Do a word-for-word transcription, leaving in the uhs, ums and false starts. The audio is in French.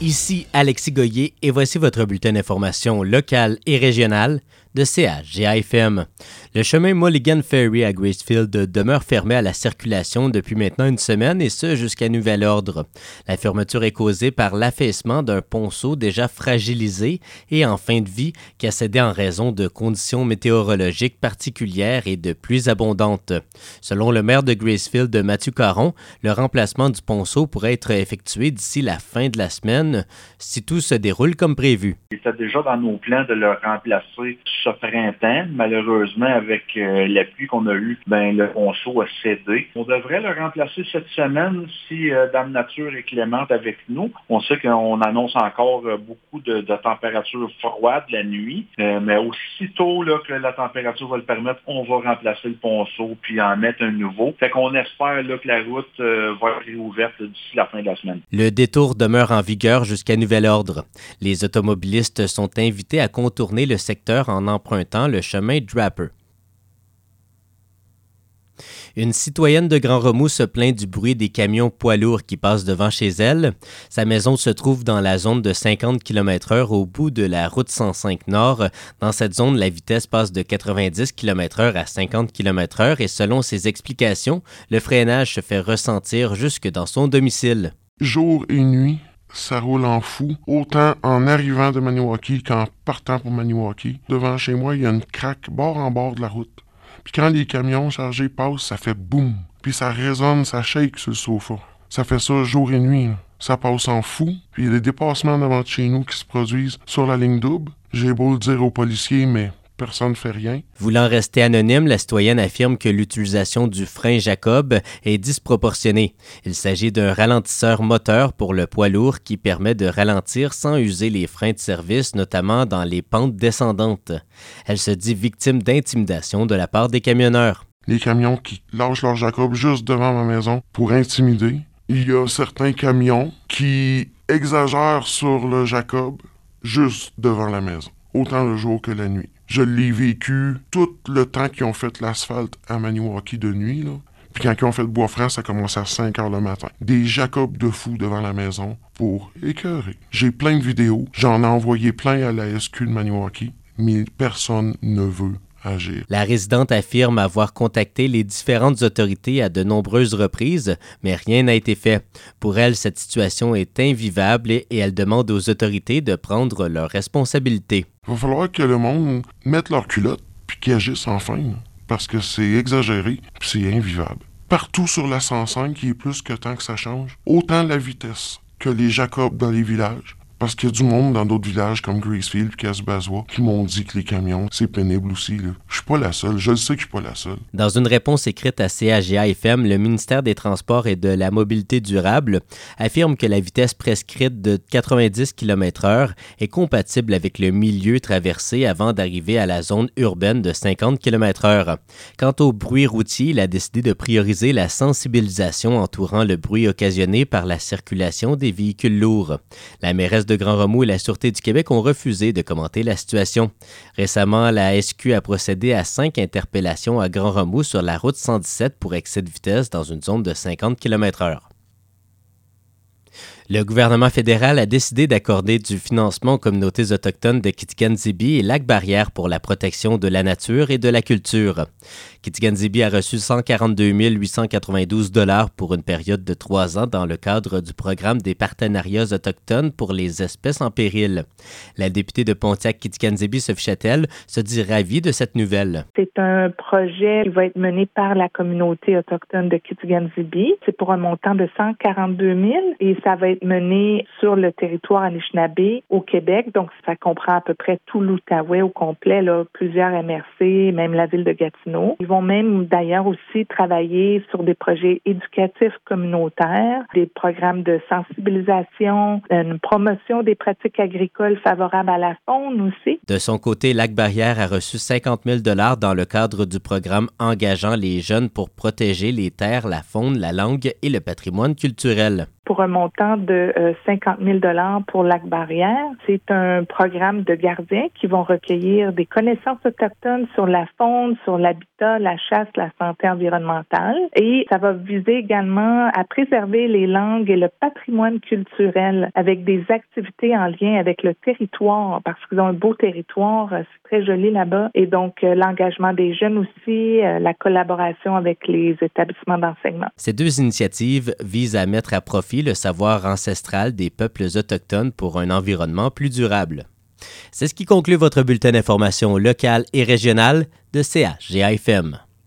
Ici Alexis Goyer et voici votre bulletin d'information locale et régionale de C H G A F M. Le chemin Mulligan Ferry à Gracefield demeure fermé à la circulation depuis maintenant une semaine et ce jusqu'à nouvel ordre. La fermeture est causée par l'affaissement d'un ponceau déjà fragilisé et en fin de vie qui a cédé en raison de conditions météorologiques particulières et de pluies abondantes. Selon le maire de Gracefield, Mathieu Caron, le remplacement du ponceau pourrait être effectué d'ici la fin de la semaine si tout se déroule comme prévu. C'était déjà dans nos plans de le remplacer ce printemps. Malheureusement, avec euh, la pluie qu'on a eue, ben, le ponceau a cédé. On devrait le remplacer cette semaine si euh, Dame Nature est clémente avec nous. On sait qu'on annonce encore euh, beaucoup de, de températures froides la nuit, euh, mais aussitôt là, que la température va le permettre, on va remplacer le ponceau puis en mettre un nouveau. Fait qu'on espère là, que la route euh, va être réouverte d'ici la fin de la semaine. Le détour demeure en vigueur jusqu'à nouvel ordre. Les automobilistes sont invités à contourner le secteur en empruntant le chemin Draper. Une citoyenne de Grand-Remous se plaint du bruit des camions poids lourds qui passent devant chez elle. Sa maison se trouve dans la zone de cinquante kilomètres heure au bout de la route cent cinq Nord. Dans cette zone, la vitesse passe de quatre-vingt-dix kilomètres heure à cinquante kilomètres heure et selon ses explications, le freinage se fait ressentir jusque dans son domicile. Jour et nuit, ça roule en fou, autant en arrivant de Maniwaki qu'en partant pour Maniwaki. Devant chez moi, il y a une craque bord en bord de la route. Puis quand les camions chargés passent, ça fait boum. Puis ça résonne, ça shake sur le sofa. Ça fait ça jour et nuit. Là. Ça passe en fou. Puis il y a des dépassements devant de chez nous qui se produisent sur la ligne double. J'ai beau le dire aux policiers, mais personne ne fait rien. Voulant rester anonyme, la citoyenne affirme que l'utilisation du frein Jacob est disproportionnée. Il s'agit d'un ralentisseur moteur pour le poids lourd qui permet de ralentir sans user les freins de service, notamment dans les pentes descendantes. Elle se dit victime d'intimidation de la part des camionneurs. Les camions qui lâchent leur Jacob juste devant ma maison pour intimider. Il y a certains camions qui exagèrent sur le Jacob juste devant la maison, autant le jour que la nuit. Je l'ai vécu tout le temps qu'ils ont fait l'asphalte à Maniwaki de nuit, là. Puis quand ils ont fait le Bois-Franc, ça commençait à cinq heures le matin. Des Jacobs de fous devant la maison pour écœurer. J'ai plein de vidéos, j'en ai envoyé plein à la S Q de Maniwaki, mais personne ne veut agir. La résidente affirme avoir contacté les différentes autorités à de nombreuses reprises, mais rien n'a été fait. Pour elle, cette situation est invivable et elle demande aux autorités de prendre leurs responsabilités. Il va falloir que le monde mette leur culotte puis qu'ils agissent enfin, parce que c'est exagéré puis c'est invivable. Partout sur la cent cinq, il est plus que temps que ça change. Autant la vitesse que les Jacobs dans les villages. Parce qu'il y a du monde dans d'autres villages comme Gracefield et Casbazois qui m'ont dit que les camions, c'est pénible aussi. Là. Je suis pas la seule, je le sais que je suis pas la seule. Dans une réponse écrite à C H G A F M, le ministère des Transports et de la Mobilité durable affirme que la vitesse prescrite de quatre-vingt-dix kilomètres heure est compatible avec le milieu traversé avant d'arriver à la zone urbaine de cinquante kilomètres heure. Quant au bruit routier, il a décidé de prioriser la sensibilisation entourant le bruit occasionné par la circulation des véhicules lourds. La mairesse de Grand-Remous et la Sûreté du Québec ont refusé de commenter la situation. Récemment, la S Q a procédé à cinq interpellations à Grand-Remous sur la route cent dix-sept pour excès de vitesse dans une zone de cinquante kilomètres heure. Le gouvernement fédéral a décidé d'accorder du financement aux communautés autochtones de Kitikon-Zibi et Lac-Barrière pour la protection de la nature et de la culture. Kitikon-Zibi a reçu cent quarante-deux mille huit cent quatre-vingt-douze dollars pour une période de trois ans dans le cadre du programme des partenariats autochtones pour les espèces en péril. La députée de Pontiac-Kitikon-Zibi, Sophie Chatel, se dit ravie de cette nouvelle. C'est un projet qui va être mené par la communauté autochtone de Kitikon-Zibi. C'est pour un montant de cent quarante-deux mille et ça va être mené sur le territoire Anishinaabe au Québec. Donc, ça comprend à peu près tout l'Outaouais au complet, là, plusieurs M R C, même la ville de Gatineau. Ils vont même d'ailleurs aussi travailler sur des projets éducatifs communautaires, des programmes de sensibilisation, une promotion des pratiques agricoles favorables à la faune aussi. De son côté, Lac-Barrière a reçu cinquante mille dollars dans le cadre du programme engageant les jeunes pour protéger les terres, la faune, la langue et le patrimoine culturel. pour un montant de euh, cinquante mille dollars pour Lac-Barrière. C'est un programme de gardiens qui vont recueillir des connaissances autochtones sur la faune, sur l'habitat, la chasse, la santé environnementale. Et ça va viser également à préserver les langues et le patrimoine culturel avec des activités en lien avec le territoire, parce qu'ils ont un beau territoire, c'est très joli là-bas. Et donc, euh, l'engagement des jeunes aussi, euh, la collaboration avec les établissements d'enseignement. Ces deux initiatives visent à mettre à profit le savoir ancestral des peuples autochtones pour un environnement plus durable. C'est ce qui conclut votre bulletin d'information locale et régionale de C H G A F M.